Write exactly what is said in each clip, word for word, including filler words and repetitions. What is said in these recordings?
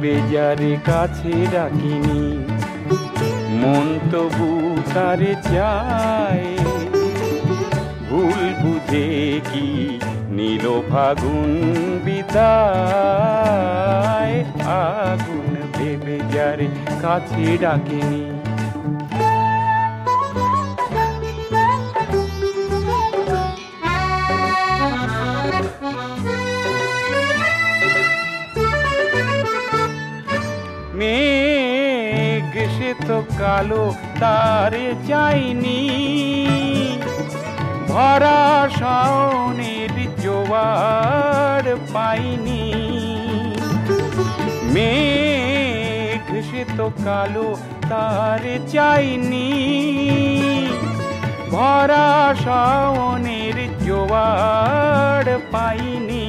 ভেবে যারে কাছে ডাকিনি, মন তবু তারে চায়। ভুল বুঝে কি নীল ফাগুন বিদায়, আগুন ভেবে যারে কাছে ডাকিনি। মেঘ সে তো কালো তারে যায়নি, ভরা শাওনের জোয়ার পাইনি। মেঘ সে তো কালো তারে যায়নি, ভরা শাওনের জোয়ার পাইনি।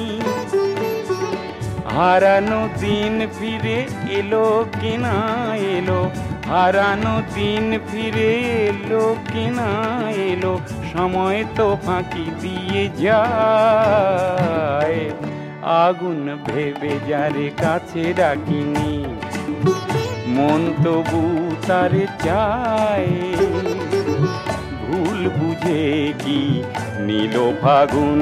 হারানো দিন ফিরে এলো কিনা এলো, হারানো দিন ফিরে এলো কিনা এলো, সময় তো ফাঁকি দিয়ে যায়। আগুন ভেবে যারে কাছে ডাকিনি, মন তবু তারে চায়। ভুল বুঝে কি নীল ফাগুন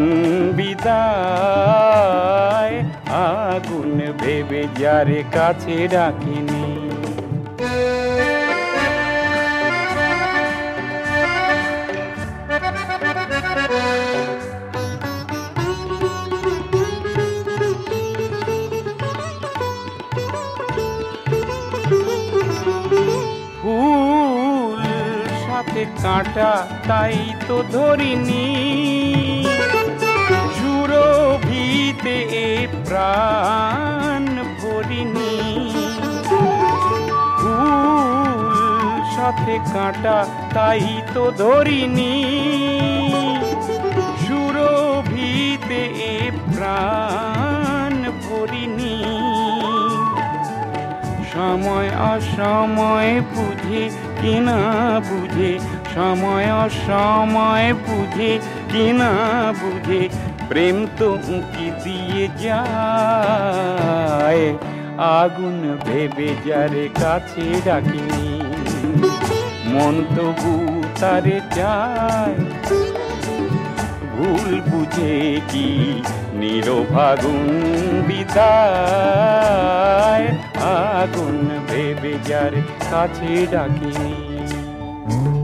বিদায়, আগুন ভেবে যারে কাছে ডাকিনি। ফুল সাথে কাঁটা তাই তো ধরিনি, সুরভিতে এ প্রাণ ভরিনি। ফুল সাথে কাঁটা তাই তো ধরিনি, সুরভিতে এ প্রাণ ভরিনি। সময় অসময় বুঝে কিনা বুঝে, সময় অসময় বুঝে কিনা বুঝে, প্রেম তো উঁকি দিয়ে যায়। আগুন ভেবে যারে কাছে ডাকিনি, মন তবু তারে চায়। ভুল বুঝে কি নীল ফাগুন বিদায়, আগুন ভেবে যারে কাছে ডাকিনি।